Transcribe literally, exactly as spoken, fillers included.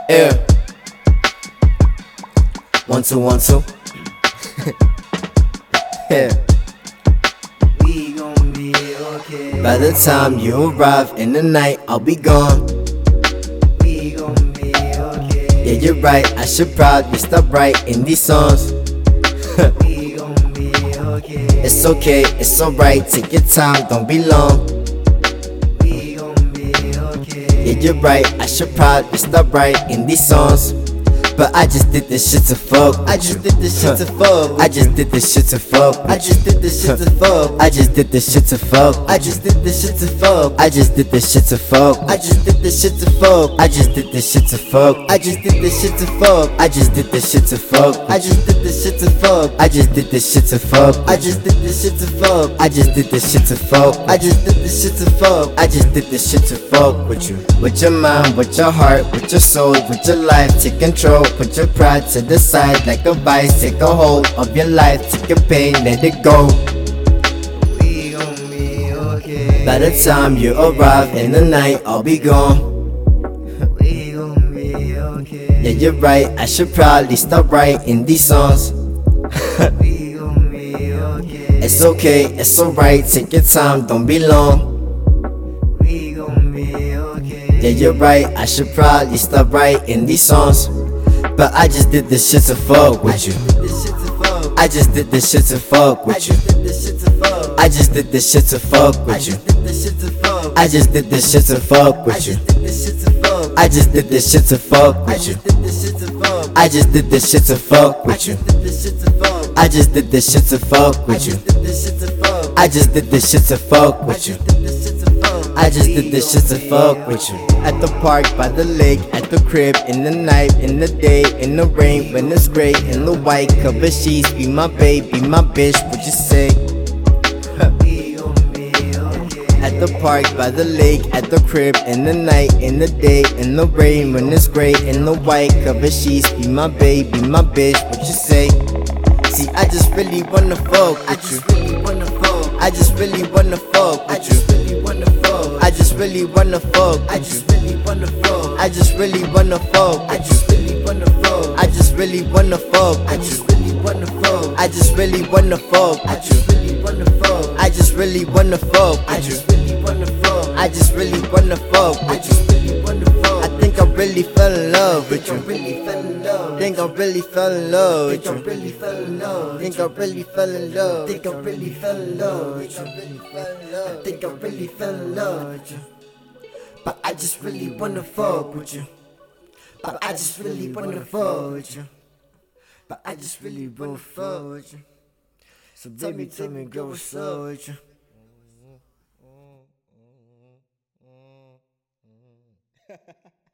Yeah. One, two, one, two. Yeah. We gon' be okay. By the time you arrive in the night, I'll be gone. We gon' be okay. Yeah, you're right, I should probably stop writing these songs. We gon' be okay. It's okay, it's alright, take your time, don't be long. We gon' be okay. Yeah, you're right, I should probably stop writing these songs. But I just did this shit to fuck. I just did this shit to fuck. I just did this shit to fuck. I just did this shit to fuck. I just did this shit to fuck. I just did this shit to fuck. I just did this shit to fuck. I just did this shit to fuck. I just did this shit to fuck. I just did this shit to fuck. I just did this shit to fuck. I just did this shit to fuck. I just did this shit to fuck. I just did this shit to fuck. I just did this shit to fuck. I just did this shit to fuck. I just did this shit to fuck with you. With your mind, with your heart, with your soul, with your life, take control. Put your pride to the side like a vice. Take a hold of your life, take your pain, let it go. We gon' be okay. By the time you arrive in the night, I'll be gone. We gon' be okay. Yeah, you're right, I should probably stop writing these songs. We gon' be okay. It's okay, it's alright, take your time, don't be long. We gon' be okay. Yeah, you're right, I should probably stop writing these songs. But I just did this shit to fuck with you. This shit to fuck. I just did this shit to fuck I with you. just did this shit to fuck. I just did this shit to fuck I with you. just did this shit to fuck. I just did this shit to fuck I with you. just did this shit to fuck. I just did this shit to fuck I with you. just did this shit to fuck. I just did this shit to fuck I with you. just did this shit to fuck. I just did this shit to fuck I with you. just did this shit to fuck. I just did this shit to fuck I with you. just did this shit to fuck. I just did this shit to fuck with you. At the park, by the lake, at the crib, in the night, in the day, in the rain, when it's gray, in the white cover sheets. Be my babe, be my bitch, what you say? We gon' be okay. At the park, by the lake, at the crib, in the night, in the day, in the rain, when it's gray, in the white cover sheets. Be my babe, be my bitch, what you say? See, I just really wanna fuck I with you. just really wanna fuck. I just really wanna fuck I with you. just really wanna fuck. I just really wanna fuck I with you. just really wanna fuck. I just really wanna fuck I with you. just really wanna fuck. I just really wanna fuck I with you. just really wanna fuck. I just really wanna fuck I with you. just really wanna fuck. I just really wanna fuck I with you. just really wanna fuck. I just really wanna fuck I with you. just really wanna fuck. I think I really fell in love with Think I you. really fell in love. Think I really fell in love with Think I you. really fell in love. Think I really fell in love. Think I really fell in love. Think I really fell in love. Think I really fell in love with you. But I just really wanna fuck with you. But I just really wanna fuck with you. But I just really wanna fuck with you. So baby, tell me, girl, what's up with you?